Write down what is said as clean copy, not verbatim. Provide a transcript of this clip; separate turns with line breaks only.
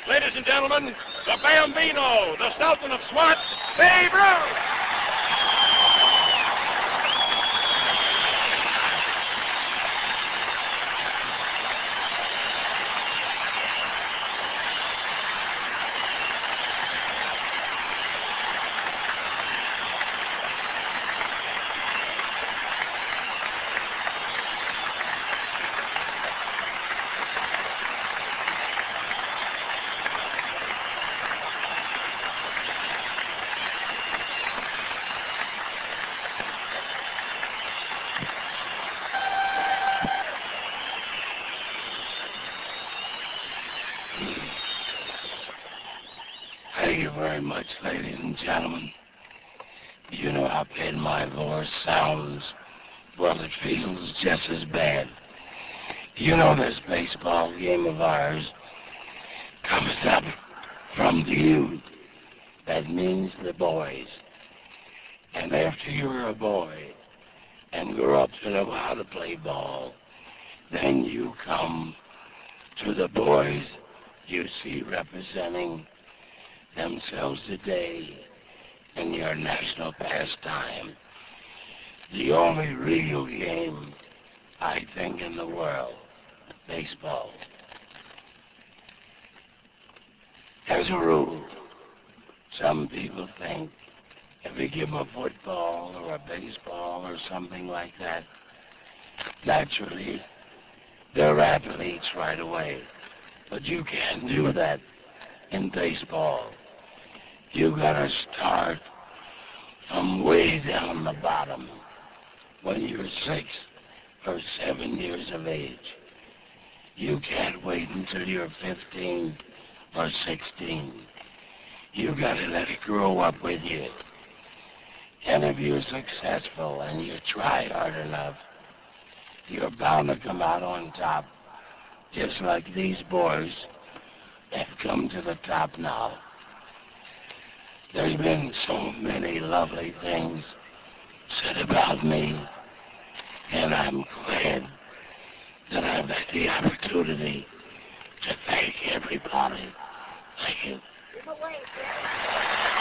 Ladies and gentlemen, the Bambino, the Sultan of SWAT, Babe Ruth!
Thank you very much, ladies and gentlemen. You know how bad my voice sounds. Well, it feels just as bad. You know this baseball game of ours comes up from the youth. That means the boys. And after you're a boy and grow up to know how to play ball, then you come to the boys you see representing themselves today in your national pastime. The only real game, I think, in the world, baseball. As a rule, some people think if you give them a football or a baseball or something like that, naturally, they're athletes right away. But you can't do that in baseball. You gotta start from way down the bottom when you're 6 or 7 years of age. You can't wait until you're 15 or 16. You gotta let it grow up with you. And if you're successful and you try hard enough, you're bound to come out on top, just like these boys have come to the top now. There's been so many lovely things said about me, and I'm glad that I've had the opportunity to thank everybody. Thank you.